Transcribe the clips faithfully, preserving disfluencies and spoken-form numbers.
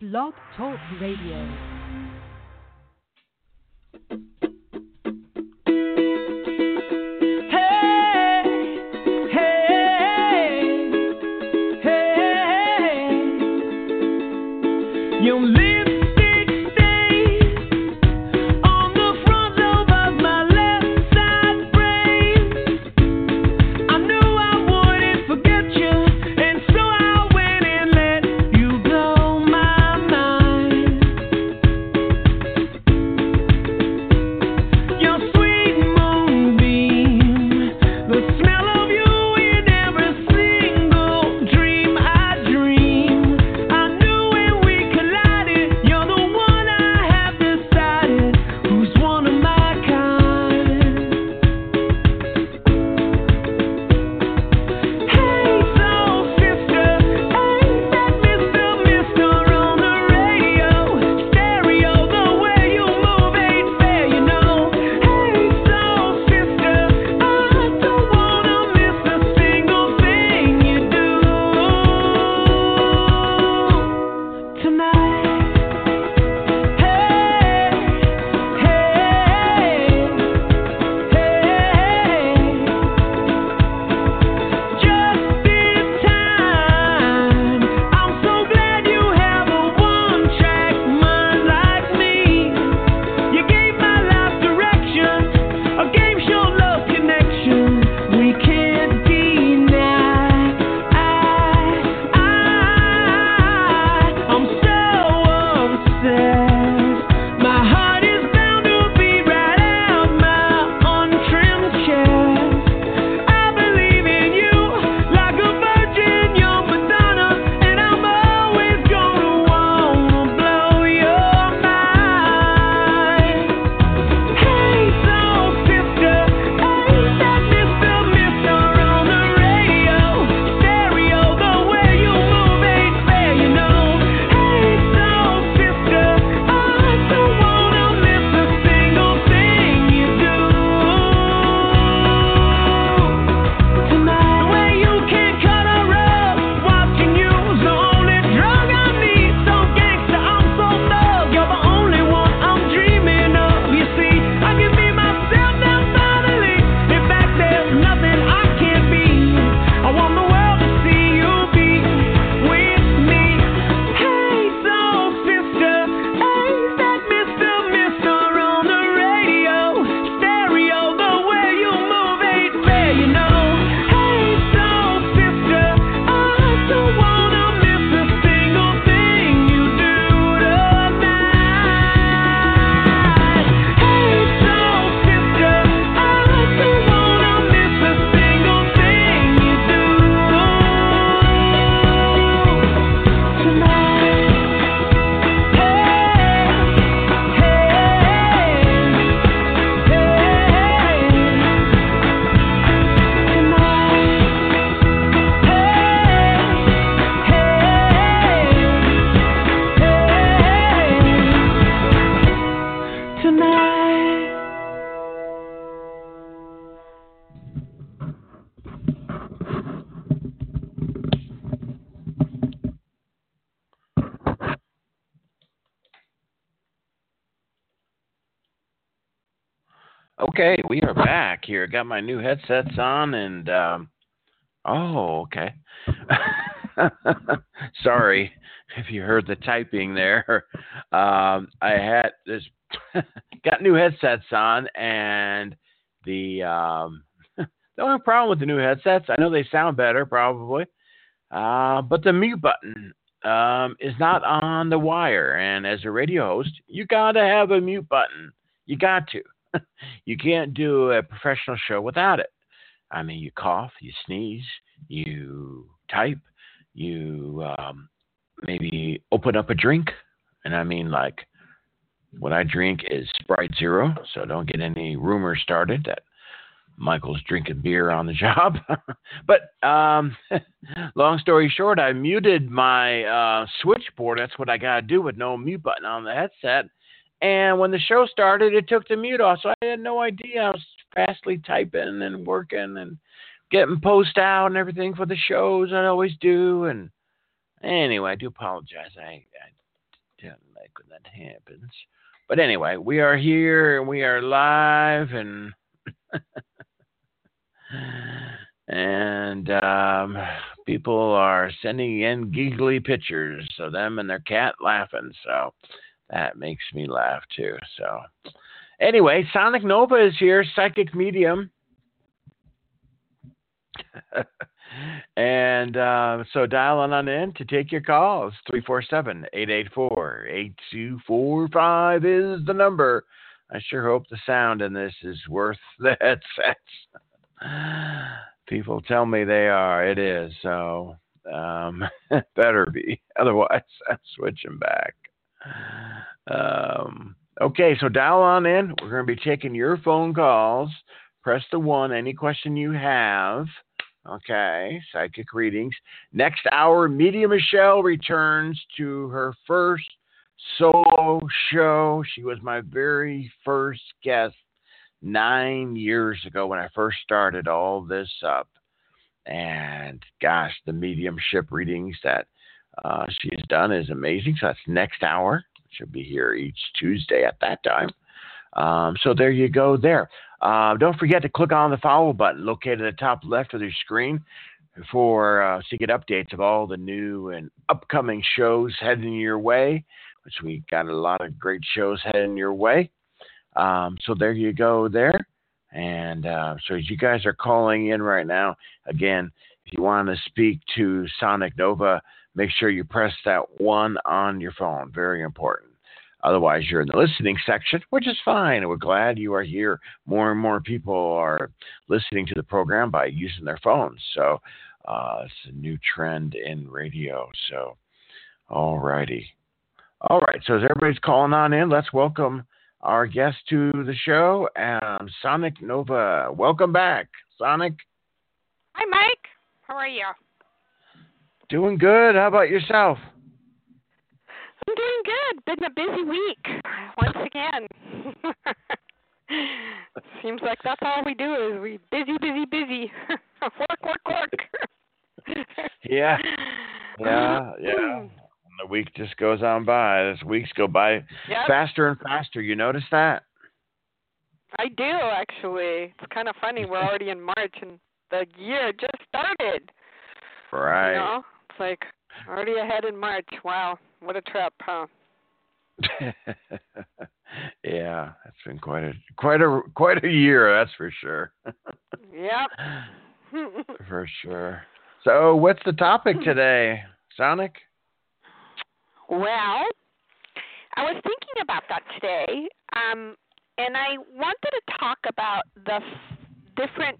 Blog Talk Radio. Okay, we are back here. Got my new headsets on, and um, oh, okay. Sorry if you heard the typing there. Um, I had this got new headsets on, and the um, the only problem with the new headsets, I know they sound better, probably, uh, but the mute button um, is not on the wire. And as a radio host, you gotta have a mute button. You got to. You can't do a professional show without it. I mean, you cough, you sneeze, you type, you um, maybe open up a drink. And I mean, like, what I drink is Sprite Zero, so don't get any rumors started that Michael's drinking beer on the job. But um, long story short, I muted my uh, switchboard. That's what I got to do with no mute button on the headset. And when the show started, it took the mute off, so I had no idea. I was fastly typing and working and getting post out and everything for the shows I always do. And anyway, I do apologize. I, I Kind of like when that happens. But anyway, we are here and we are live and and um, people are sending in giggly pictures of them and their cat laughing. So that makes me laugh too. So anyway, Sonic Nova is here, psychic medium. And uh, so dial on in to take your calls. three four seven, eight eight four, eight two four five is the number. I sure hope the sound in this is worth the headsets. People tell me they are. It is. So um, better be. Otherwise, I'm switching back. Um, okay, so dial on in. We're going to be taking your phone calls. Press the one. Any question you have. Okay, psychic readings. Next hour, Media Michelle returns to her first solo show. She was my very first guest nine years ago when I first started all this up. And gosh, the mediumship readings that uh, she's done is amazing. So that's next hour. She'll be here each Tuesday at that time. Um, so there you go there. Uh, don't forget to click on the follow button located at the top left of your screen for uh, so you get updates of all the new and upcoming shows heading your way, which we got a lot of great shows heading your way. Um, so there you go there. And uh, so as you guys are calling in right now, again, if you want to speak to Sonic Nova, make sure you press that one on your phone. Very important. Otherwise, you're in the listening section, which is fine. We're glad you are here. More and more people are listening to the program by using their phones. So uh, it's a new trend in radio. So, all righty. All right. So as everybody's calling on in, let's welcome our guest to the show, um, Sonic Nova. Welcome back, Sonic. Hi, Mike. How are you? Doing good. How about yourself? I'm doing good. Been a busy week once again. Seems like that's all we do is we busy, busy, busy. work, work, work. yeah, yeah, yeah. And the week just goes on by. As weeks go by yep. faster and faster. You notice that? I do, actually. It's kind of funny. We're already in March and the year just started. Right. You know? It's like already ahead in March. Wow. What a trip, huh? Yeah, it's been quite a quite a quite a year, that's for sure. Yep. For sure. So, what's the topic today, Sonic? Well, I was thinking about that today, um, and I wanted to talk about the f- different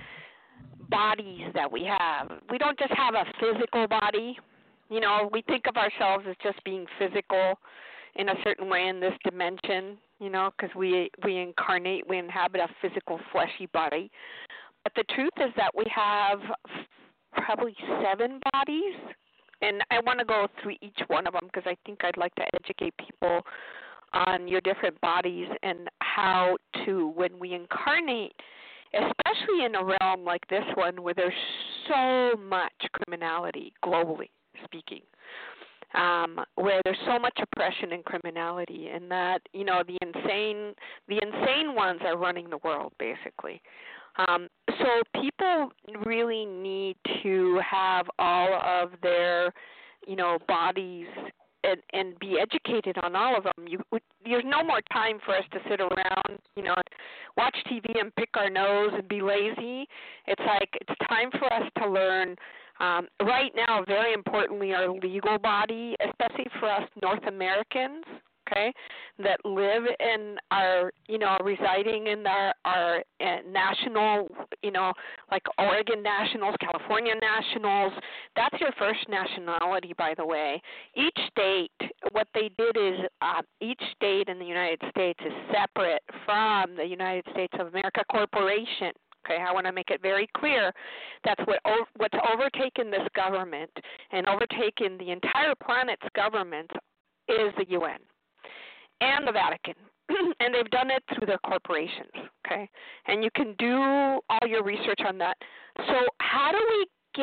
bodies that we have. We don't just have a physical body. You know, we think of ourselves as just being physical in a certain way in this dimension, you know, because we we incarnate, we inhabit a physical, fleshy body. But the truth is that we have probably seven bodies, and I want to go through each one of them because I think I'd like to educate people on your different bodies and how to, when we incarnate, especially in a realm like this one where there's so much criminality globally speaking, um, where there's so much oppression and criminality, and that, you know, the insane, the insane ones are running the world, basically. Um, so people really need to have all of their, you know, bodies and, and be educated on all of them. You, there's no more time for us to sit around, you know, watch T V and pick our nose and be lazy. It's like it's time for us to learn. Um, right now, very importantly, our legal body, especially for us North Americans, okay, that live and are, you know, residing in our, our uh, national, you know, like Oregon nationals, California nationals. That's your first nationality, by the way. Each state, what they did is uh, each state in the United States is separate from the United States of America Corporation. Okay, I want to make it very clear that's what what's overtaken this government and overtaken the entire planet's government is the U N and the Vatican, and they've done it through their corporations, okay? And you can do all your research on that. So how do we get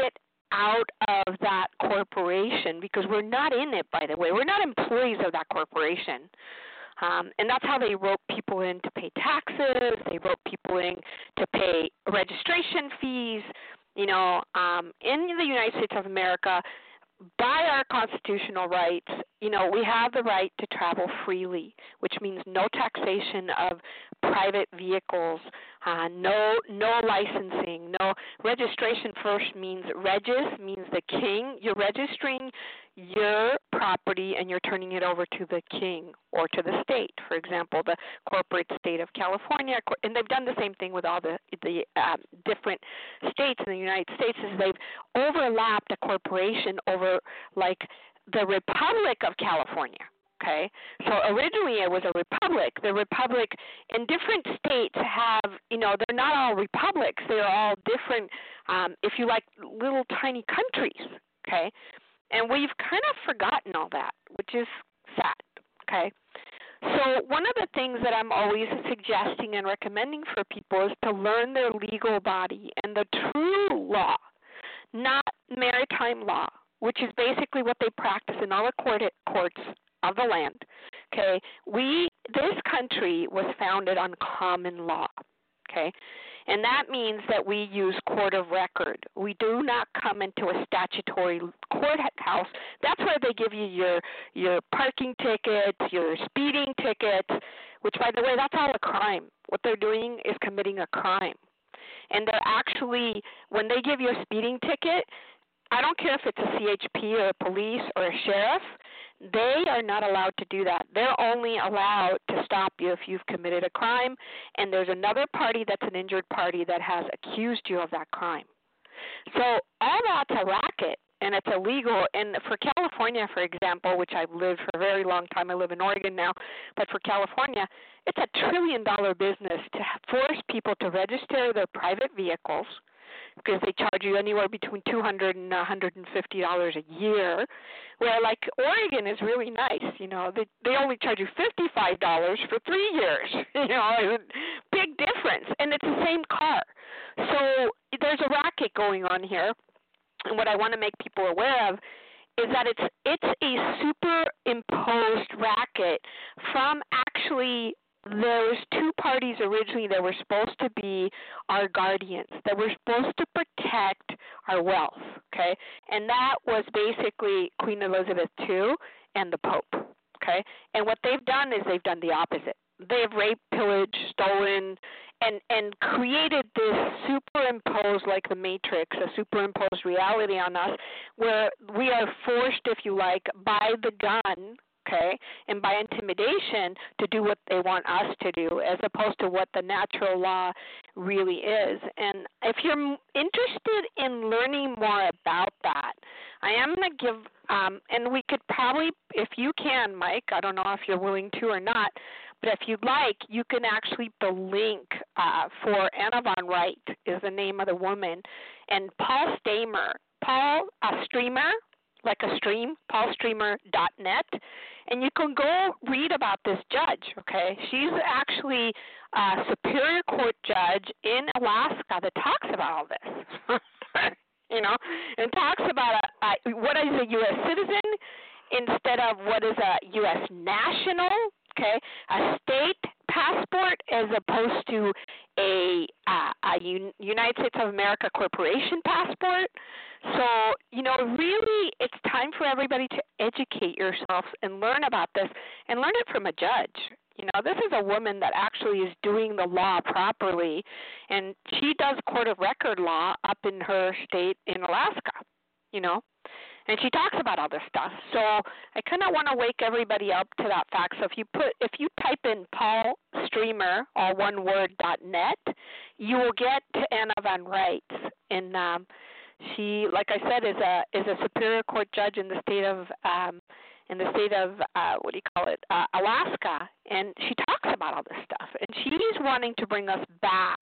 out of that corporation, because we're not in it, by the way. We're not employees of that corporation. Um, and that's how they rope people in to pay taxes. They rope people in to pay registration fees. You know, um, in the United States of America, by our constitutional rights, you know, we have the right to travel freely, which means no taxation of private vehicles, uh, no no licensing, no registration. First means regis, means the king. You're registering your property and you're turning it over to the king or to the state. For example, the corporate state of California, and they've done the same thing with all the the um, different states in the United States, is they've overlapped a corporation over like the Republic of California. Okay, so originally it was a republic. The republic in different states have, you know, they're not all republics. They're all different, um, if you like, little tiny countries. Okay, and we've kind of forgotten all that, which is sad. Okay, so one of the things that I'm always suggesting and recommending for people is to learn their legal body and the true law, not maritime law, which is basically what they practice in all the court, courts of the land. Okay, we this country was founded on common law. Okay, and that means that we use court of record. We do not come into a statutory courthouse. That's where they give you your your parking tickets, your speeding tickets, which, by the way, that's all a crime. What they're doing is committing a crime. And they're actually, when they give you a speeding ticket, I don't care if it's a C H P or a police or a sheriff, they are not allowed to do that. They're only allowed to stop you if you've committed a crime, and there's another party that's an injured party that has accused you of that crime. So all that's a racket, and it's illegal. And for California, for example, which I've lived for a very long time, I live in Oregon now, but for California, it's a trillion-dollar business to force people to register their private vehicles, because they charge you anywhere between two hundred dollars and one hundred fifty dollars a year, where, like, Oregon is really nice. You know, they they only charge you fifty-five dollars for three years. You know, big difference, and it's the same car. So there's a racket going on here, and what I want to make people aware of is that it's it's a superimposed racket from actually. There was two parties originally that were supposed to be our guardians, that were supposed to protect our wealth, okay? And that was basically Queen Elizabeth the Second and the Pope, okay? And what they've done is they've done the opposite. They've raped, pillaged, stolen, and, and created this superimposed, like the Matrix, a superimposed reality on us where we are forced, if you like, by the gun, okay, and by intimidation to do what they want us to do, as opposed to what the natural law really is. And if you're interested in learning more about that, I am going to give, um, and we could probably, if you can, Mike, I don't know if you're willing to or not, but if you'd like, you can actually put the link uh, for Anna Von Wright is the name of the woman, and Paul Stamer, Paul uh, Streamer, like a stream, paul streamer dot net, and you can go read about this judge, okay? She's actually a Superior Court judge in Alaska that talks about all this, you know, and talks about a, a, what is a U S citizen instead of what is a U S national, okay? A state passport as opposed to a, uh, a Un- United States of America corporation passport. So, you know, really it's time for everybody to educate yourselves and learn about this and learn it from a judge. You know, this is a woman that actually is doing the law properly, and she does court of record law up in her state in Alaska, you know. And she talks about all this stuff. So I kind of want to wake everybody up to that fact. So if you put, if you type in Paul Streamer, all one word, dot net, you will get to Anna Von Wright. And um, she, like I said, is a is a Superior Court judge in the state of um, in the state of uh, what do you call it, uh, Alaska. And she talks about all this stuff. And she's wanting to bring us back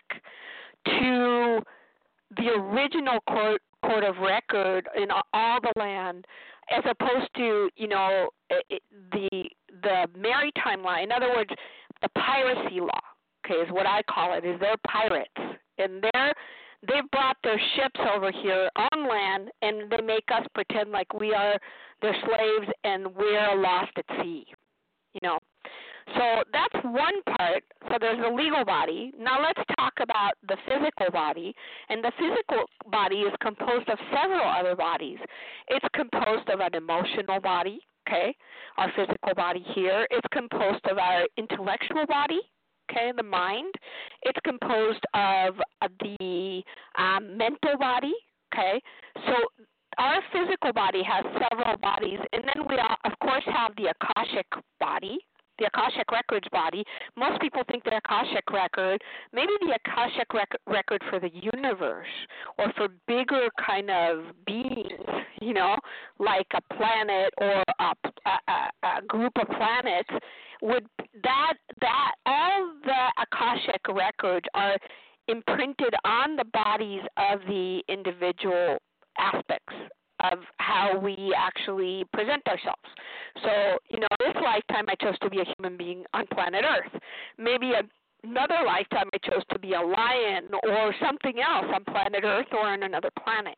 to the original court. court of record in all the land, as opposed to, you know, it, the the maritime law. In other words, the piracy law, okay, is what I call it, is they're pirates. And they're, they've brought their ships over here on some land, and they make us pretend like we are their slaves and we're lost at sea, you know. So that's one part. So there's the legal body. Now let's talk about the physical body. And the physical body is composed of several other bodies. It's composed of an emotional body, okay, our physical body here. It's composed of our intellectual body, okay, the mind. It's composed of uh, the um, mental body, okay. So our physical body has several bodies. And then we, uh, of course, have the Akashic body, the Akashic Records body. Most people think the Akashic Record, maybe the Akashic rec- Record for the universe or for bigger kind of beings, you know, like a planet or a, a, a group of planets, would that, that all the Akashic Records are imprinted on the bodies of the individual aspects of how we actually present ourselves. So, you know, this lifetime I chose to be a human being on planet Earth. Maybe a, another lifetime I chose to be a lion or something else on planet Earth or on another planet.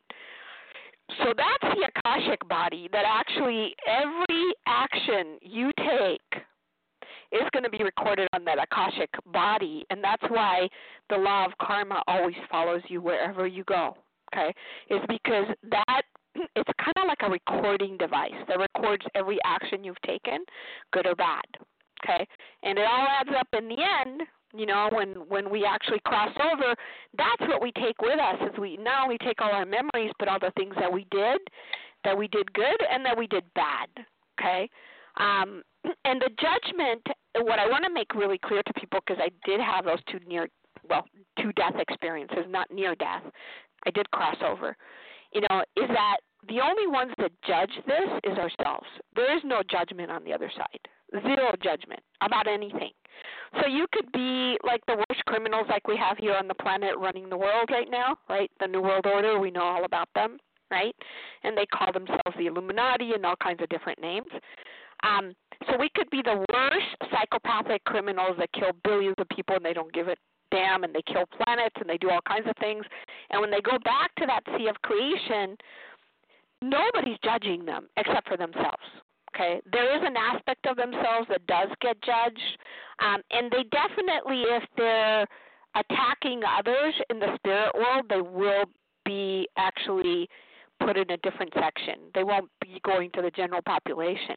So that's the Akashic body, that actually every action you take is going to be recorded on that Akashic body, and that's why the law of karma always follows you wherever you go, okay, is because that it's kind of like a recording device that records every action you've taken, good or bad, okay? And it all adds up in the end, you know, when, when we actually cross over, that's what we take with us, is we not only take all our memories, but all the things that we did, that we did good, and that we did bad, okay? Um, and the judgment, what I want to make really clear to people, because I did have those two near, well, two death experiences, not near death. I did cross over. You know, is that the only ones that judge this is ourselves. There is no judgment on the other side. Zero judgment about anything. So you could be like the worst criminals like we have here on the planet running the world right now, right? The New World Order, we know all about them, right? And they call themselves the Illuminati and all kinds of different names. Um, so we could be the worst psychopathic criminals that kill billions of people and they don't give it damn, and they kill planets and they do all kinds of things. And when they go back to that sea of creation, nobody's judging them except for themselves. Okay, there is an aspect of themselves that does get judged, um, and they definitely, if they're attacking others in the spirit world, they will be actually put in a different section. They won't be going to the general population.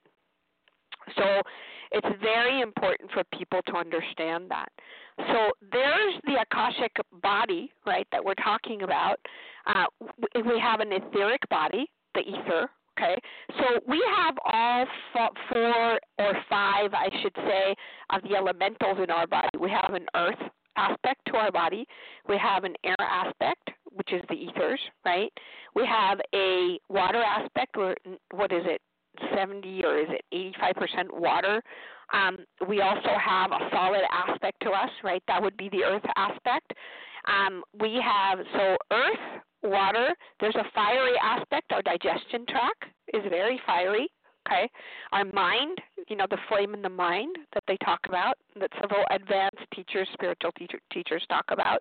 So it's very important for people to understand that. So there's the Akashic body, right, that we're talking about. Uh, we have an etheric body, the ether, okay? So we have all four or five, I should say, of the elementals in our body. We have an earth aspect to our body. We have an air aspect, which is the ethers, right? We have a water aspect, or what is it, seventy or is it eighty-five percent water? Um, we also have a solid aspect to us, right? That would be the earth aspect. Um, we have, so earth, water, there's a fiery aspect. Our digestion tract is very fiery, okay? Our mind, you know, the flame in the mind that they talk about, that several advanced teachers, spiritual teacher, teachers talk about.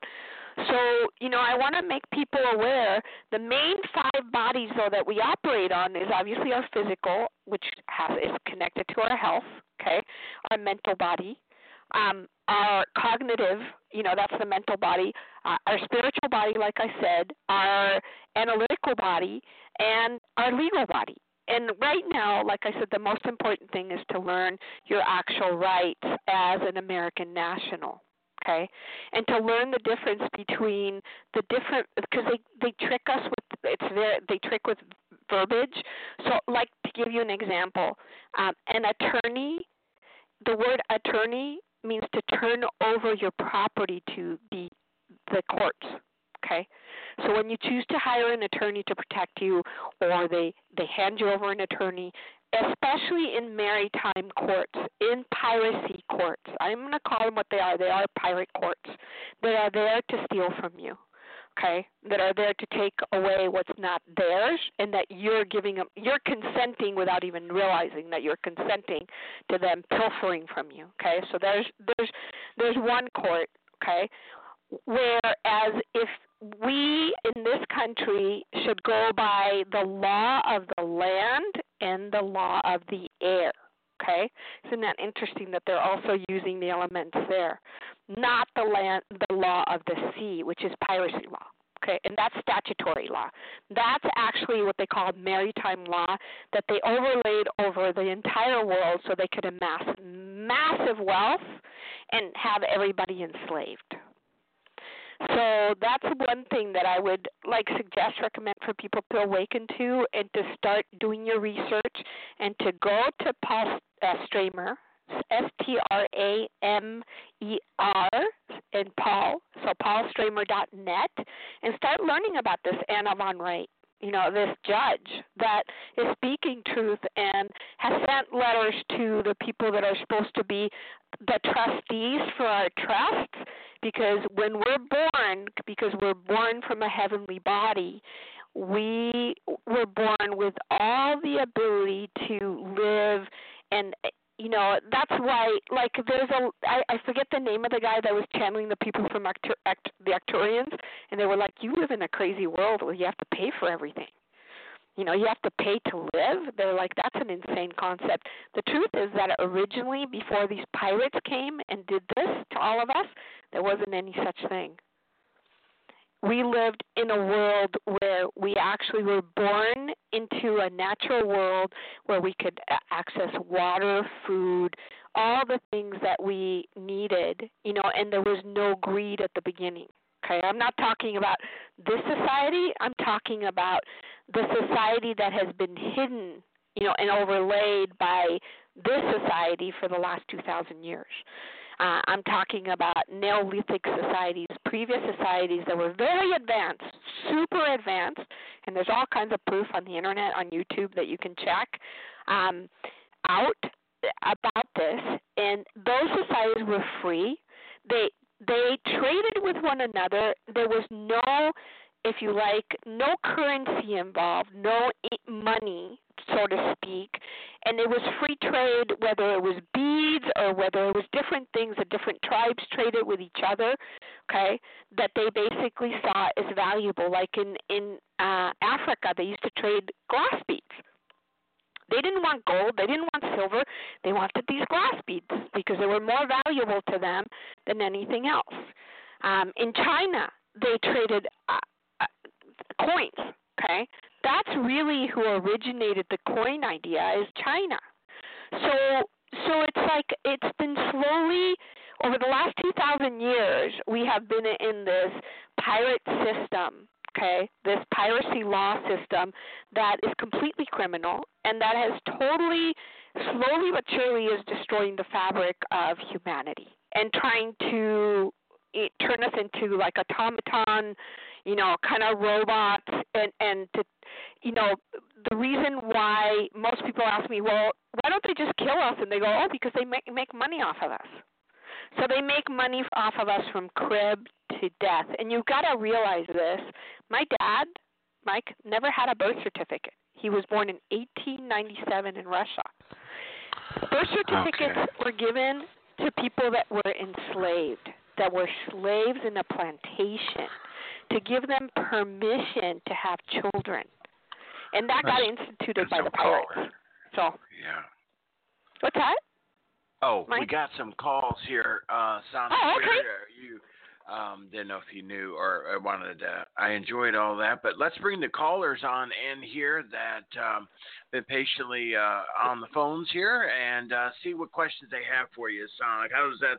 So, you know, I want to make people aware the main five bodies, though, that we operate on is obviously our physical, which has, is connected to our health, okay, our mental body, um, our cognitive, you know, that's the mental body, uh, our spiritual body, like I said, our analytical body, and our legal body. And right now, like I said, the most important thing is to learn your actual rights as an American national. Okay, and to learn the difference between the different, because they, they trick us with, it's very, they trick with verbiage. So, like, to give you an example, um, an attorney, the word attorney means to turn over your property to the the courts. Okay, so when you choose to hire an attorney to protect you, or they, they hand you over an attorney, especially in maritime courts, in piracy courts, I'm going to call them what they are. They are pirate courts. They are there to steal from you, okay, that are there to take away what's not theirs, and that you're giving them, you're consenting without even realizing that you're consenting to them pilfering from you, okay? So there's there's there's one court, okay? whereas if we in this country should go by the law of the land and the law of the air. Okay, isn't that interesting that they're also using the elements there, not the land, the law of the sea, which is piracy law. Okay, and that's statutory law. That's actually what they call maritime law that they overlaid over the entire world so they could amass massive wealth and have everybody enslaved. So that's one thing that I would like suggest, recommend for people to awaken to and to start doing your research and to go to Paul uh, Stramer, S T R A M E R, and Paul, so paul stramer dot net, and start learning about this Anna von Wright, you know, this judge that is speaking truth and has sent letters to the people that are supposed to be the trustees for our trusts, because when we're born, because we're born from a heavenly body, we were born with all the ability to live, and you know, that's why, like, there's a, I, I forget the name of the guy that was channeling the people from Arctur, Act, the Arcturians, and they were like, you live in a crazy world where you have to pay for everything. You know, you have to pay to live. They're like, that's an insane concept. The truth is that originally, before these pirates came and did this to all of us, there wasn't any such thing. We lived in a world where we actually were born into a natural world where we could access water, food, all the things that we needed, you know, and there was no greed at the beginning. Okay, I'm not talking about this society. I'm talking about the society that has been hidden, you know, and overlaid by this society for the last two thousand years. Uh, I'm talking about Neolithic societies, previous societies that were very advanced, super advanced, and there's all kinds of proof on the internet, on YouTube that you can check um, out about this. And those societies were free. They they traded with one another. There was no, if you like, no currency involved, no money, so to speak, and it was free trade, whether it was beads or whether it was different things that different tribes traded with each other, okay, that they basically saw as valuable. Like in, in uh, Africa, they used to trade glass beads. They didn't want gold. They didn't want silver. They wanted these glass beads because they were more valuable to them than anything else. Um, in China, they traded uh, uh, coins, okay? That's really who originated the coin idea is China. So so it's like it's been slowly, over the last two thousand years, we have been in this pirate system, okay, this piracy law system that is completely criminal and that has totally, slowly but surely is destroying the fabric of humanity and trying to it, turn us into like automaton, you know, kind of robots, and, and to, you know, the reason why most people ask me, well, why don't they just kill us? And they go, oh, because they make, make money off of us. So they make money off of us from crib to death. And you've got to realize this. My dad, Mike, never had a birth certificate. He was born in eighteen ninety-seven in Russia. Birth certificates okay. were given to people that were enslaved, that were slaves in a plantation, to give them permission to have children. And that that's, got instituted by the pirates. Calls. So, yeah. What's that? Oh, Mike? We got some calls here, uh, Sonic. Oh, okay. You um, didn't know if you knew or, or wanted to. I enjoyed all that, but let's bring the callers on in here that um, been patiently uh, on the phones here and uh, see what questions they have for you, Sonic. How does that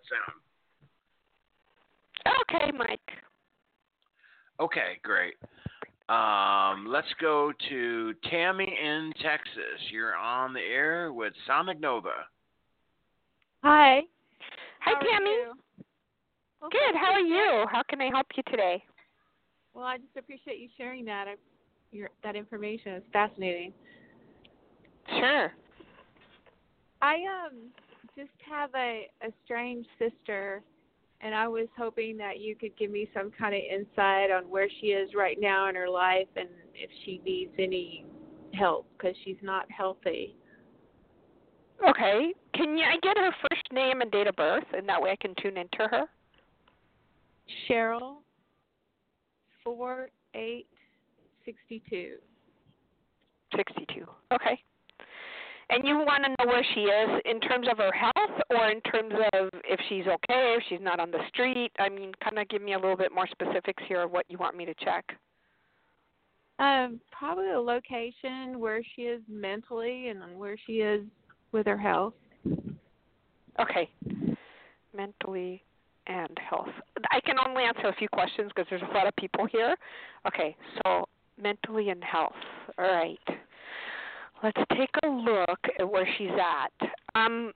sound? Okay, Mike. Okay, great. Um, let's go to Tammy in Texas. You're on the air with Sonic Nova. Hi. Hi, How Tammy. Well, good. How are you? How can I help you today? Well, I just appreciate you sharing that. I, your, that information is fascinating. Sure. I um just have a, a strange sister, and I was hoping that you could give me some kind of insight on where she is right now in her life and if she needs any help because she's not healthy. Okay. Can you, I get her first name and date of birth, and that way I can tune into her? Cheryl, four eight sixty-two. sixty-two. Okay. And you want to know where she is in terms of her health or in terms of if she's okay, if she's not on the street? I mean, kind of give me a little bit more specifics here of what you want me to check. Um, probably a location where she is mentally and where she is with her health. Okay. Mentally and health. I can only answer a few questions because there's a lot of people here. Okay, so mentally and health. All right. Let's take a look at where she's at. Um,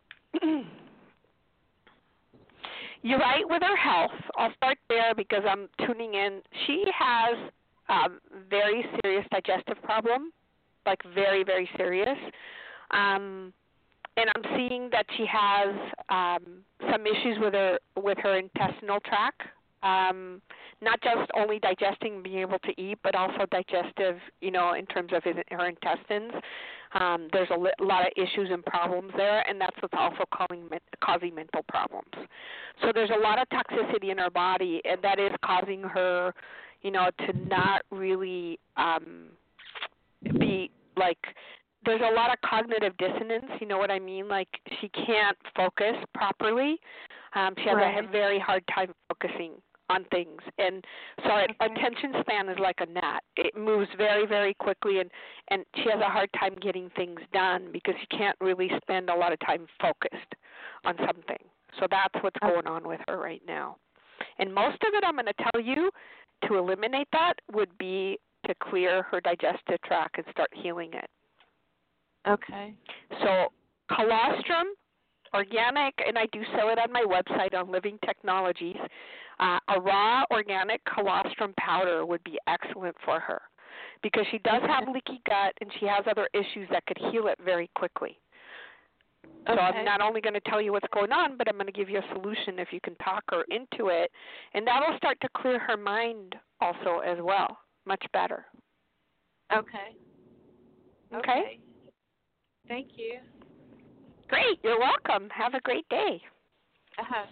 you're right with her health. I'll start there because I'm tuning in. She has a very serious digestive problem, like very, very serious. Um, and I'm seeing that she has um, some issues with her with her intestinal tract. Um, not just only digesting and being able to eat, but also digestive, you know, in terms of his, her intestines. Um, there's a li- lot of issues and problems there, and that's what's also causing, causing mental problems. So there's a lot of toxicity in her body, and that is causing her, you know, to not really um, be, like, there's a lot of cognitive dissonance, you know what I mean? Like, she can't focus properly. Um, she has Right. a very hard time focusing on things, and so her attention span is like a gnat. It moves very, very quickly, and, and she has a hard time getting things done because she can't really spend a lot of time focused on something. So that's what's going on with her right now. And most of it, I'm going to tell you, to eliminate that would be to clear her digestive tract and start healing it. Okay. So colostrum, organic, and I do sell it on my website on Living Technologies. Uh, a raw organic colostrum powder would be excellent for her because she does have leaky gut and she has other issues that could heal it very quickly. So Okay. I'm not only going to tell you what's going on, but I'm going to give you a solution if you can talk her into it, and that will start to clear her mind also as well, much better. Okay. Okay? Okay. Thank you. Great. You're welcome. Have a great day. Uh-huh.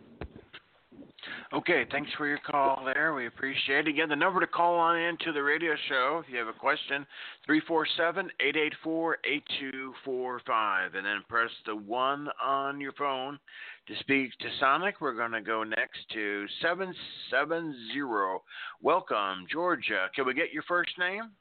Okay, thanks for your call there. We appreciate it. Again, the number to call on in to the radio show if you have a question, three four seven, eight eight four, eight two four five. And then press the one on your phone to speak to Sonic. We're going to go next to seven seven zero. Welcome, Georgia. Can we get your first name?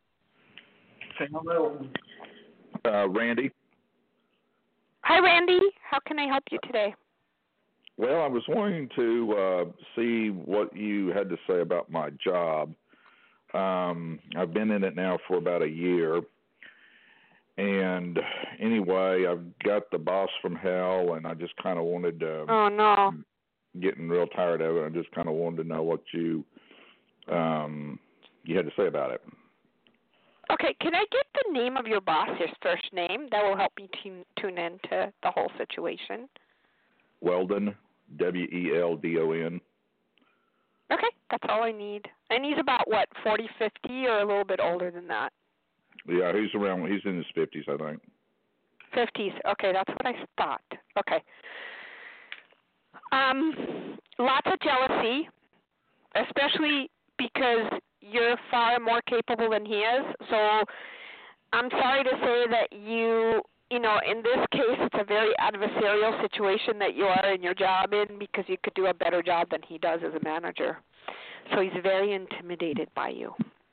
Hello. Uh, Randy. Hi, Randy. How can I help you today? Well, I was wanting to uh, see what you had to say about my job. Um, I've been in it now for about a year. And anyway, I've got the boss from hell, and I just kind of wanted to... Oh, no. Getting real tired of it. I just kind of wanted to know what you um, you had to say about it. Okay, can I get the name of your boss, his first name? That will help me tune, tune in to the whole situation. Weldon, W E L D O N. Okay, that's all I need. And he's about, what, forty, fifty, or a little bit older than that? Yeah, he's around, he's in his fifties, I think. fifties. Okay, that's what I thought. Okay. Um, lots of jealousy, especially because you're far more capable than he is. So I'm sorry to say that you, you know, in this case, it's a very adversarial situation that you are in your job in because you could do a better job than he does as a manager. So he's very intimidated by you.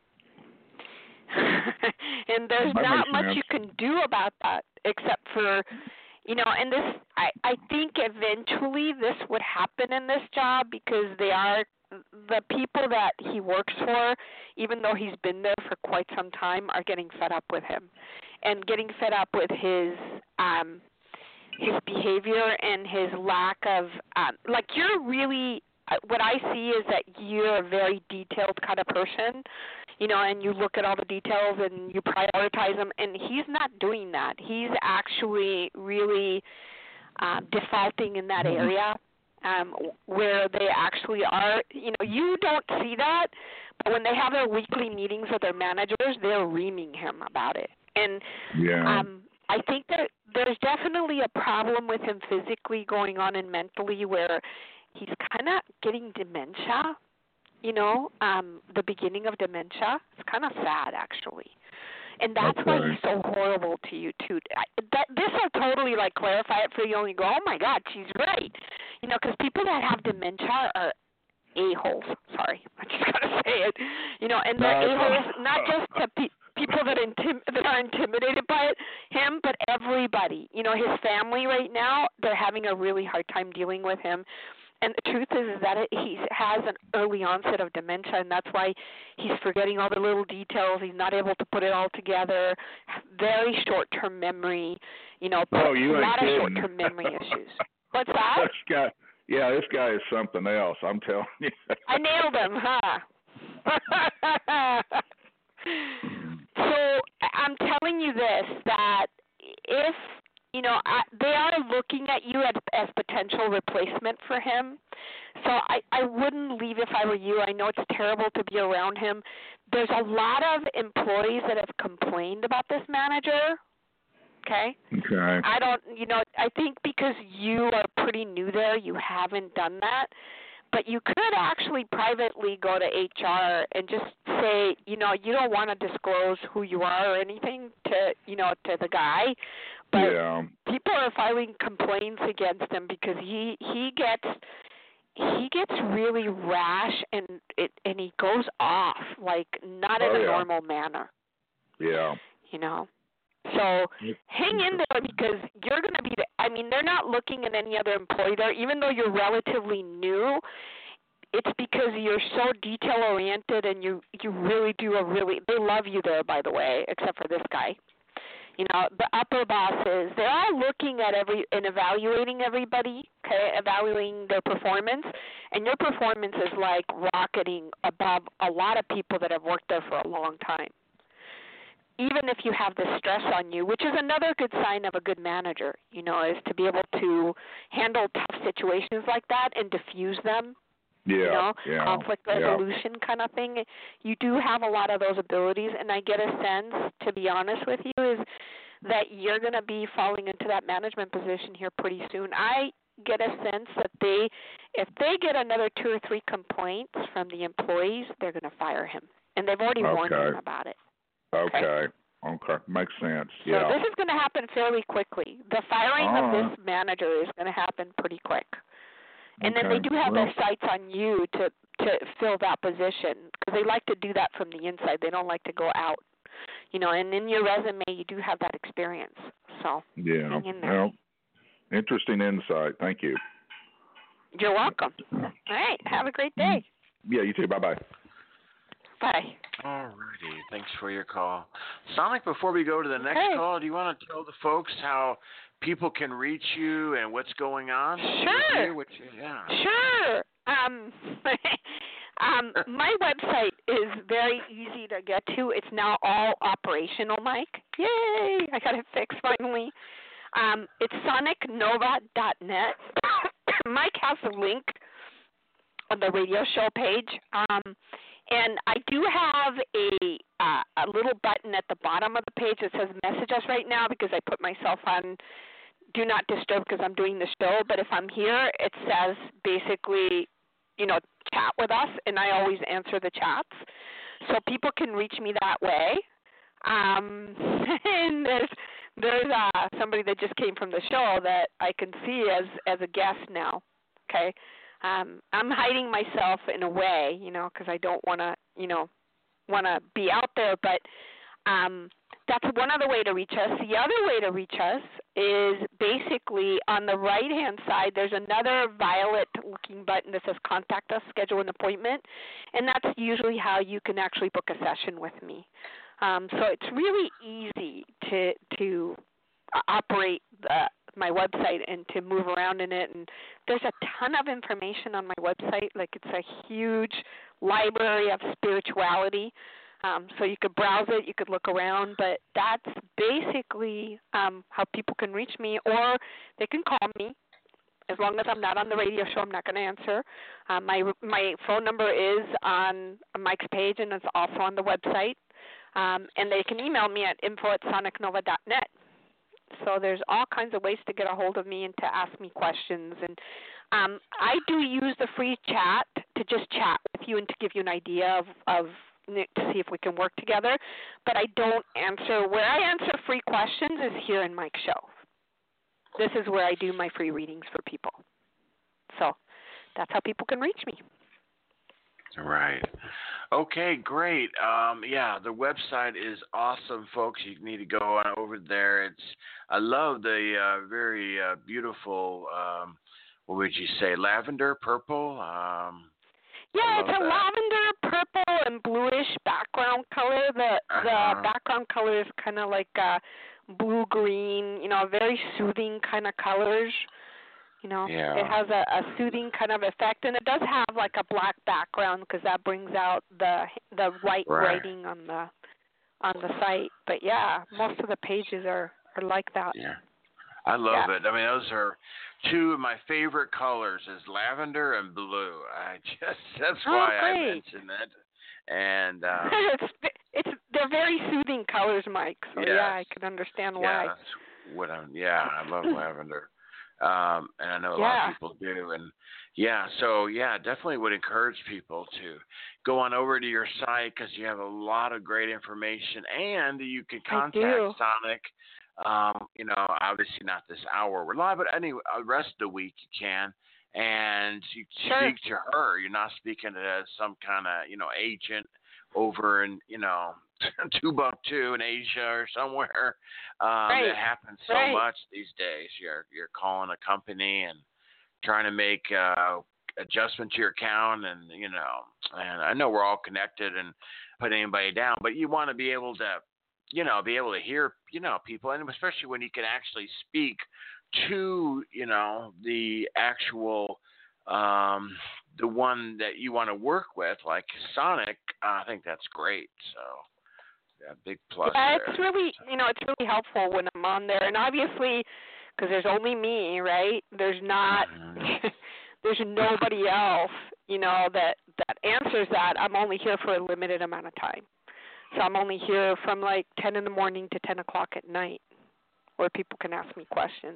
And there's That not makes much sense. you can do about that except for, you know, and this, I, I think eventually this would happen in this job because they are, the people that he works for, even though he's been there for quite some time, are getting fed up with him and getting fed up with his, um, his behavior and his lack of, um, like you're really, what I see is that you're a very detailed kind of person, you know, and you look at all the details and you prioritize them, and he's not doing that. He's actually really uh, defaulting in that area um, where they actually are, you know, you don't see that, but when they have their weekly meetings with their managers, they're reaming him about it. And Yeah. um, I think that there's definitely a problem with him physically going on and mentally where he's kind of getting dementia, you know, um, the beginning of dementia. It's kind of sad, actually. And that's okay. why he's so horrible to you, too. I, that, this will totally, like, clarify it for you, and you go, oh, my God, she's right. You know, because people that have dementia are a-holes. Sorry, I just got to say it. You know, and they're no, a-holes not just to pe- people that, intim- that are intimidated by it, him, but everybody. You know, his family right now, they're having a really hard time dealing with him. And the truth is, is that it, he has an early onset of dementia, and that's why he's forgetting all the little details. He's not able to put it all together. Very short-term memory, you know, oh, you a lot ain't of kidding. short-term memory issues. What's that? This guy, yeah, this guy is something else, I'm telling you. I nailed him, huh? So I'm telling you this, that if, you know, I, they are looking at you as, as potential replacement for him. So I, I wouldn't leave if I were you. I know it's terrible to be around him. There's a lot of employees that have complained about this manager. Okay? Okay. I don't, you know, I think because you are pretty new there, you haven't done that. But you could actually privately go to H R and just say, you know, you don't want to disclose who you are or anything to, you know, to the guy. But yeah. people are filing complaints against him because he he gets he gets really rash and it and he goes off like not in oh, a yeah. normal manner. Yeah. You know. So hang in there because you're going to be the, I mean, they're not looking at any other employee there. Even though you're relatively new, it's because you're so detail-oriented and you, you really do a really – they love you there, by the way, except for this guy. You know, the upper bosses, they're all looking at every and evaluating everybody, okay, evaluating their performance. And your performance is like rocketing above a lot of people that have worked there for a long time. Even if you have the stress on you, which is another good sign of a good manager, you know, is to be able to handle tough situations like that and diffuse them, yeah, you know, yeah, conflict resolution yeah. kind of thing. You do have a lot of those abilities, and I get a sense, to be honest with you, is that you're going to be falling into that management position here pretty soon. I get a sense that they, if they get another two or three complaints from the employees, they're going to fire him, and they've already okay. warned him about it. Okay. Okay. Makes sense. So yeah. this is going to happen fairly quickly. The firing All of right. this manager is going to happen pretty quick. And okay. then they do have well, their sights on you to, to fill that position because they like to do that from the inside. They don't like to go out. You know, and in your resume, you do have that experience. So yeah. hang in there. Well, interesting insight. Thank you. You're welcome. All right. Have a great day. Yeah, you too. Bye-bye. Bye. All righty. Thanks for your call. Sonic, before we go to the next okay. call, do you want to tell the folks how people can reach you and what's going on? Sure. Which, yeah. Sure. Um, um, my website is very easy to get to. It's now all operational, Mike. Yay! I got it fixed finally. Um, it's sonic nova dot net. Mike has a link on the radio show page. Um, And I do have a uh, a little button at the bottom of the page that says message us right now because I put myself on do not disturb because I'm doing the show. But if I'm here, it says basically, you know, chat with us, and I always answer the chats. So people can reach me that way. Um, and there's there's uh, somebody that just came from the show that I can see as, as a guest now, okay? Um, I'm hiding myself in a way, you know, because I don't want to, you know, want to be out there. But um, that's one other way to reach us. The other way to reach us is basically on the right-hand side, there's another violet-looking button that says Contact Us, Schedule an Appointment, and that's usually how you can actually book a session with me. Um, so it's really easy to to operate the my website and to move around in it, and there's a ton of information on my website. Like, it's a huge library of spirituality, um, so you could browse it, you could look around, but that's basically um, how people can reach me, or they can call me. As long as I'm not on the radio show, I'm not going to answer. Um, my my phone number is on Mike's page, and it's also on the website, um, and they can email me at info at sonic nova dot net. So there's all kinds of ways to get a hold of me and to ask me questions. And um, I do use the free chat to just chat with you and to give you an idea of, of to see if we can work together. But I don't answer. Where I answer free questions is here in Mike's show. This is where I do my free readings for people. So that's how people can reach me. Right. Okay, great. Um, yeah, the website is awesome, folks. You need to go on over there. It's I love the uh, very uh, beautiful, um, what would you say, lavender, purple? Um, yeah, it's a that. lavender, purple, and bluish background color. The uh-huh. the background color is kind of like uh, blue-green, you know, very soothing kind of colors. You know, yeah. It has a, a soothing kind of effect, and it does have like a black background because that brings out the the white right. writing on the on the site. But yeah, most of the pages are, are like that. Yeah, I love yeah. it. I mean, those are two of my favorite colors: is lavender and blue. I just that's oh, why great. I mentioned it. And um, it's it's they're very soothing colors, Mike. So yes. yeah, I can understand yeah, why. That's what I'm. Yeah, I love lavender. Um, and I know a yeah. lot of people do. And yeah, so yeah, definitely would encourage people to go on over to your site because you have a lot of great information, and you can contact Sonic. Um, you know, obviously not this hour we're live, but any uh, rest of the week you can. And you sure. speak to her. You're not speaking to some kind of, you know, agent over in, you know, Timbuktu in Asia or somewhere. Um, right. It happens so right. much these days. You're you're calling a company and trying to make uh, adjustment to your account, and you know, and I know we're all connected and put anybody down, but you want to be able to, you know, be able to hear, you know, people, and especially when you can actually speak to, you know, the actual. Um, the one that you want to work with, like Sonic, uh, I think that's great. So, yeah, big plus yeah, there. it's really, you know, it's really helpful when I'm on there, and obviously, because there's only me, right? There's not, mm-hmm. there's nobody else, you know, that that answers that. I'm only here for a limited amount of time, so I'm only here from like ten in the morning to ten o'clock at night, where people can ask me questions.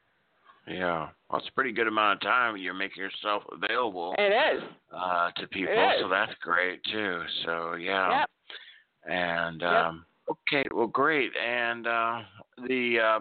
Yeah, well, it's a pretty good amount of time you're making yourself available. It is. Uh, to people, it is. So that's great too. So yeah. Yep. And yep. um, okay, well, great. And uh, the uh,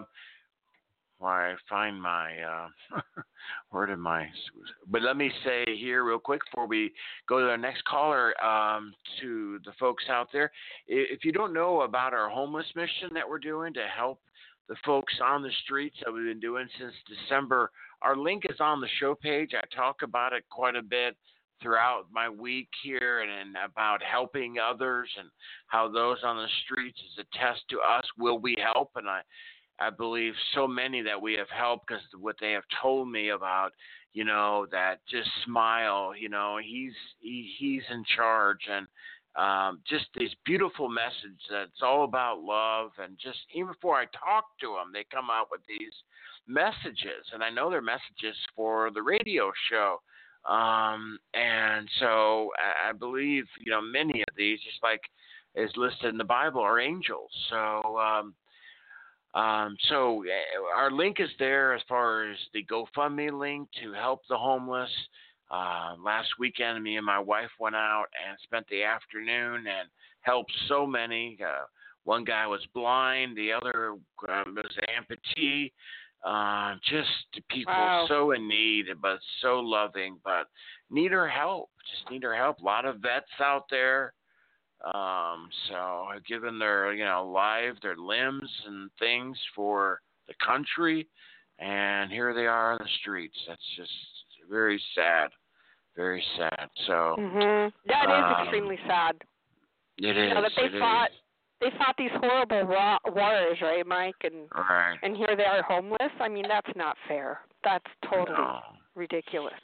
why I find my uh, where did my? But let me say here real quick before we go to our next caller, um, to the folks out there, if you don't know about our homeless mission that we're doing to help the folks on the streets that we've been doing since December, our link is on the show page. I talk about it quite a bit throughout my week here, and, and about helping others and how those on the streets is a test to us. Will we help? And I, I believe so many that we have helped because what they have told me about, you know, that just smile, you know, he's he, he's in charge, and Um, just these beautiful messages that's all about love, and just even before I talk to them, they come out with these messages, and I know they're messages for the radio show. Um, and so I, I believe, you know, many of these, just like is listed in the Bible, are angels. So, um, um, so our link is there as far as the GoFundMe link to help the homeless. Uh, last weekend, me and my wife went out and spent the afternoon and helped so many. Uh, one guy was blind, the other um, was an amputee. Uh, just people wow. so in need, but so loving, but need our help. Just need our help. A lot of vets out there. Um, so have given their, you know, life, their limbs and things for the country, and here they are on the streets. That's just very sad. Very sad. So mm-hmm. that is um, extremely sad. It is. You know, that they it fought. Is. They fought these horrible wa- wars, right, Mike? And right. and here they are homeless. I mean, that's not fair. That's totally no. ridiculous.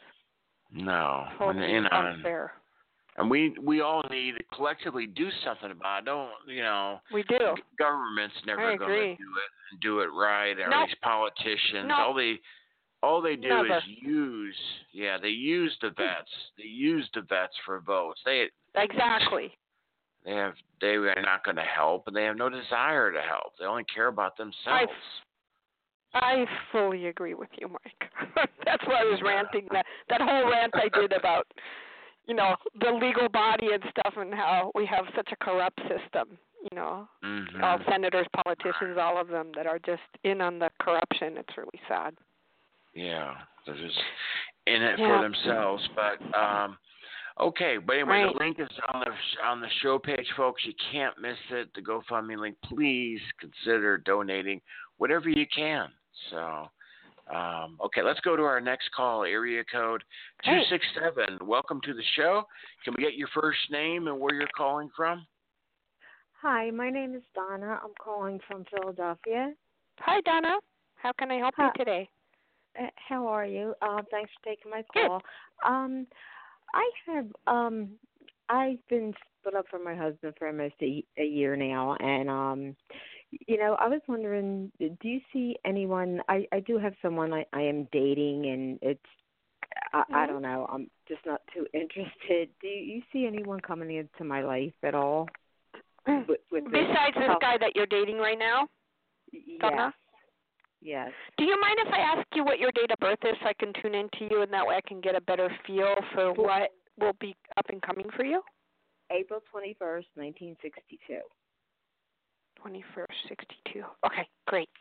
No. Totally and, unfair. And we we all need to collectively do something about it. Don't, you know. We do. Government's never going to do it and do it right. Or nope. these politicians, nope. all they all they do Never. is use. Yeah, they use the vets. They use the vets for votes. They exactly. They have they are not going to help, and they have no desire to help. They only care about themselves. I fully agree with you, Mike. That's why I was ranting that that whole rant I did about, you know, the legal body and stuff, and how we have such a corrupt system. You know, Mm-hmm. all senators, politicians, all of them that are just in on the corruption. It's really sad. Yeah, they're just in it Yeah. for themselves. But um, okay, but anyway, Right. the link is on the on the show page, folks. You can't miss it. The GoFundMe link. Please consider donating whatever you can. So, um, okay, let's go to our next call. Area code two Hey. six seven. Welcome to the show. Can we get your first name and where you're calling from? Hi, my name is Donna. I'm calling from Philadelphia. Hi, Donna. How can I help Hi. you today? Uh, how are you? Uh, thanks for taking my Good. call. Um, I have um, I've been split up from my husband for almost a, a year now, and um, you know, I was wondering, do you see anyone? I, I do have someone I, I am dating, and it's I, I Mhm. don't know. I'm just not too interested. Do you see anyone coming into my life at all? With, with this Besides this health- guy that you're dating right now, Donna? Yes. Yes. do you mind if I ask you what your date of birth is so I can tune into you, and that way I can get a better feel for what will be up and coming for you? April twenty-first, nineteen sixty-two. twenty-first, sixty-two. Okay, great.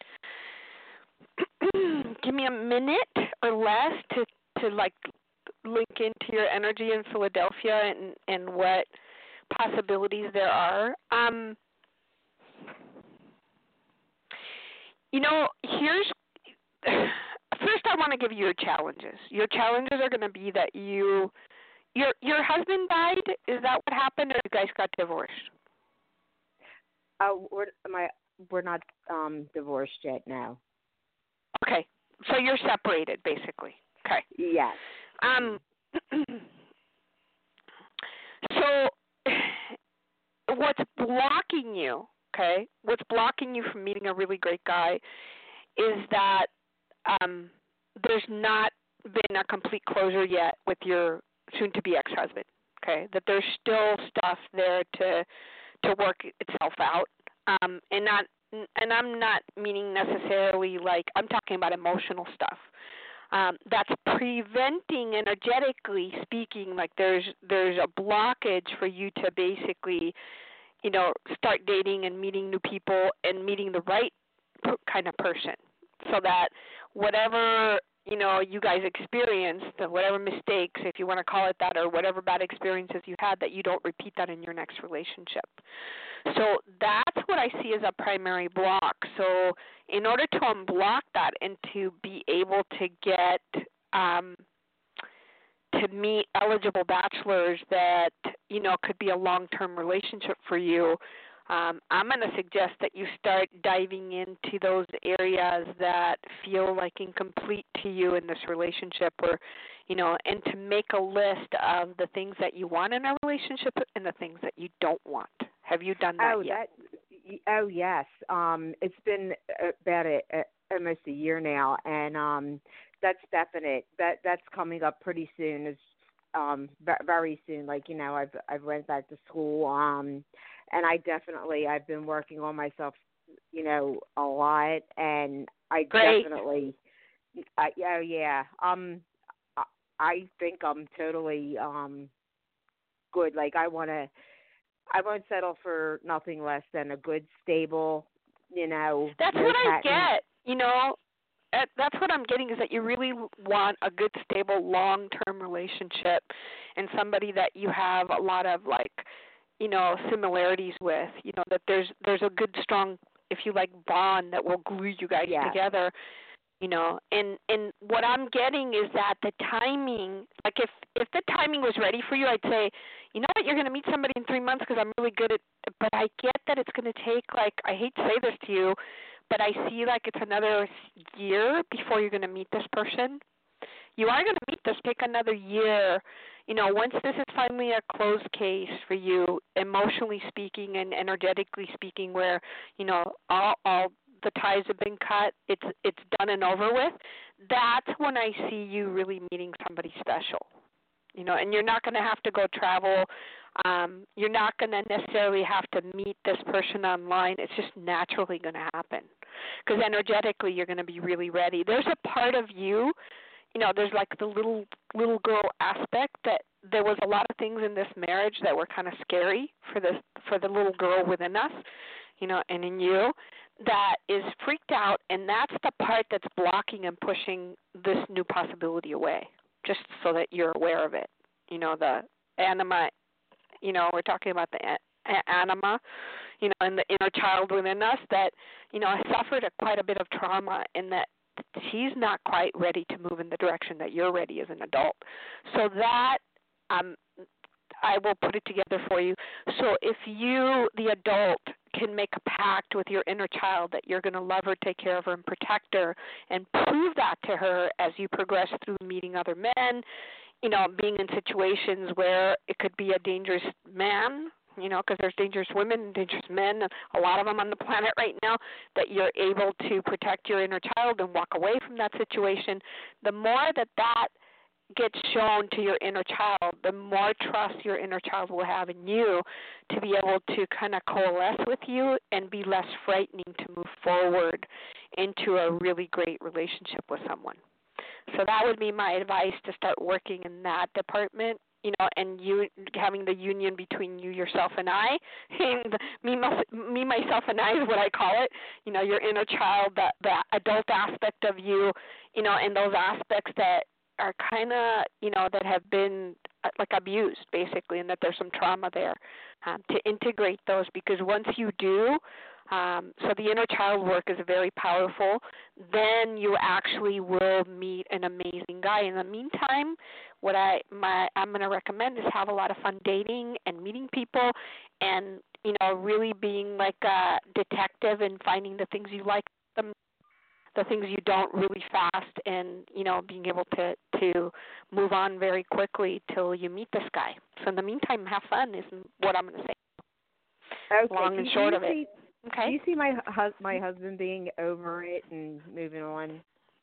Give me a minute or less to, to like link into your energy in Philadelphia and, and what possibilities there are. Um, you know, here's first I want to give you your challenges. Your challenges are going to be that you your your husband died. Is that what happened, or you guys got divorced? Uh, we're my we're not um divorced yet. No. Okay, so you're separated, basically. Okay. Yes. Um. So, what's blocking you? Okay, what's blocking you from meeting a really great guy is that um, there's not been a complete closure yet with your soon-to-be ex-husband. Okay, that there's still stuff there to to work itself out, um, and not and I'm not meaning necessarily like I'm talking about emotional stuff. Um, that's preventing, energetically speaking, like there's there's a blockage for you to basically, you know, start dating and meeting new people and meeting the right per- kind of person, so that whatever, you know, you guys experienced, whatever mistakes, if you want to call it that, or whatever bad experiences you had, that you don't repeat that in your next relationship. So that's what I see as a primary block. So in order to unblock that and to be able to get um, to meet eligible bachelors that, you know, could be a long-term relationship for you, um, I'm going to suggest that you start diving into those areas that feel like incomplete to you in this relationship, or, you know, and to make a list of the things that you want in a relationship and the things that you don't want. Have you done that oh, yet? That, oh, yes. Um, it's been about a, a, almost a year now, and um, that's definite. That that's coming up pretty soon. It's um, very soon. Like, you know, I've I've went back to school, um, and I definitely I've been working on myself, you know, a lot, and I Great. definitely, I, oh yeah, um, I, I think I'm totally um, good. Like, I want to. I won't settle for nothing less than a good, stable, you know. That's no what I patent. get. You know, that- that's what I'm getting, is that you really want a good, stable, long-term relationship, and somebody that you have a lot of, like, you know, similarities with. You know, that there's there's a good, strong, if you like, bond that will glue you guys Yeah. together. You know, and and what I'm getting is that the timing, like if if the timing was ready for you, I'd say, you know what, you're going to meet somebody in three months because I'm really good at, but I get that it's going to take, like, I hate to say this to you, but I see like it's another year before you're going to meet this person. You are going to meet this, take another year. You know, once this is finally a closed case for you, emotionally speaking and energetically speaking, where, you know, all all the ties have been cut, it's it's done and over with, that's when I see you really meeting somebody special. You know, and you're not going to have to go travel. Um, you're not going to necessarily have to meet this person online. It's just naturally going to happen because energetically you're going to be really ready. There's a part of you, you know, there's like the little little girl aspect that there was a lot of things in this marriage that were kind of scary for the for the little girl within us, you know, and in you that is freaked out, and that's the part that's blocking and pushing this new possibility away. Just so that you're aware of it, you know, the anima. You know, we're talking about the a- anima, you know, and the inner child within us that, you know, has suffered a, quite a bit of trauma, and that she's not quite ready to move in the direction that you're ready as an adult. So that um, I will put it together for you. So if you, the adult, can make a pact with your inner child that you're going to love her, take care of her, and protect her, and prove that to her as you progress through meeting other men, you know, being in situations where it could be a dangerous man, you know, because there's dangerous women and dangerous men, a lot of them on the planet right now, that you're able to protect your inner child and walk away from that situation. The more that that gets shown to your inner child, the more trust your inner child will have in you to be able to kind of coalesce with you and be less frightening to move forward into a really great relationship with someone. So that would be my advice, to start working in that department, you know, and you having the union between you, yourself, and I. And me, me, myself, and I is what I call it. You know, your inner child, the, the adult aspect of you, you know, and those aspects that are kind of, you know, that have been uh, like abused, basically, and that there's some trauma there, um, to integrate those, because once you do, Um, so the inner child work is very powerful. Then you actually will meet an amazing guy. In the meantime, what I my I'm going to recommend is have a lot of fun dating and meeting people, and you know, really being like a detective and finding the things you like them, the things you don't, really fast, and you know, being able to to move on very quickly till you meet this guy. So in the meantime, have fun is what I'm going to say. Okay. Long and Do short you of it. see, Okay. Do you see my hus- my husband being over it and moving on?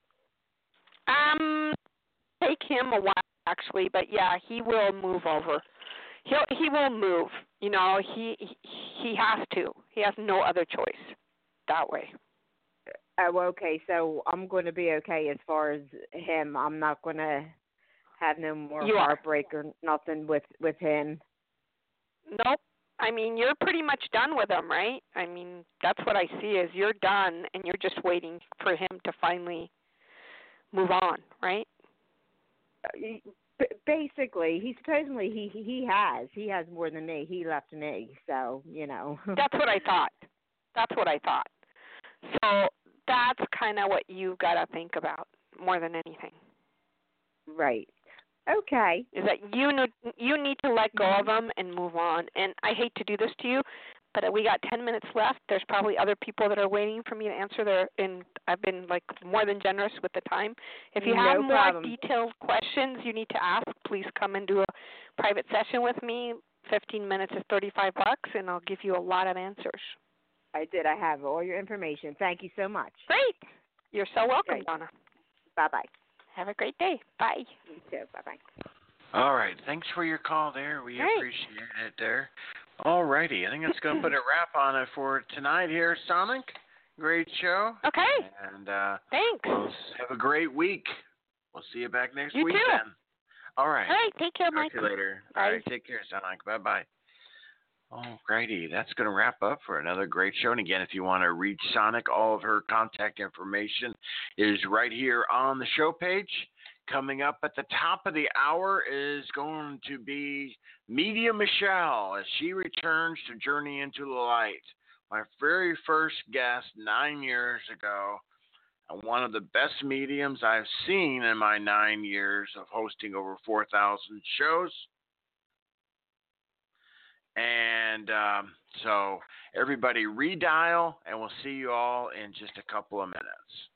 Um, take him a while actually, but yeah, he will move over. He'll he will move. You know, he he has to. He has no other choice. That way. Oh, okay. So I'm going to be okay as far as him. I'm not going to have no more You are. heartbreak or nothing with with him. Nope. I mean, you're pretty much done with him, right? I mean, that's what I see is you're done, and you're just waiting for him to finally move on, right? B- Basically, he supposedly he he has he has more than me. He left me, so you know. That's what I thought. That's what I thought. So that's kind of what you got to think about more than anything. Right. Okay. Is that you know, you need to let go of them and move on. And I hate to do this to you, but we got ten minutes left. There's probably other people that are waiting for me to answer their, and I've been like more than generous with the time. If you have No more problem. detailed questions you need to ask, please come and do a private session with me. fifteen minutes is thirty-five bucks, and I'll give you a lot of answers. I did. I have all your information. Thank you so much. Great. You're so welcome, Great. Donna. Bye-bye. Have a great day. Bye. You too. Bye-bye. All right. Thanks for your call there. We Great. appreciate it there. All righty. I think that's going to put a wrap on it for tonight here, Sonic. Great show. Okay. And uh, Thanks. we'll have a great week. We'll see you back next You week too. then. All right. All right. Take care, Talk Mike. to you later. Bye. All right. Take care, Sonic. Bye-bye. All righty. That's going to wrap up for another great show. And again, if you want to reach Sonic, all of her contact information is right here on the show page. Coming up at the top of the hour is going to be Media Michelle as she returns to Journey into the Light. My very first guest nine years ago, and one of the best mediums I've seen in my nine years of hosting over four thousand shows. And um, so everybody redial, and we'll see you all in just a couple of minutes.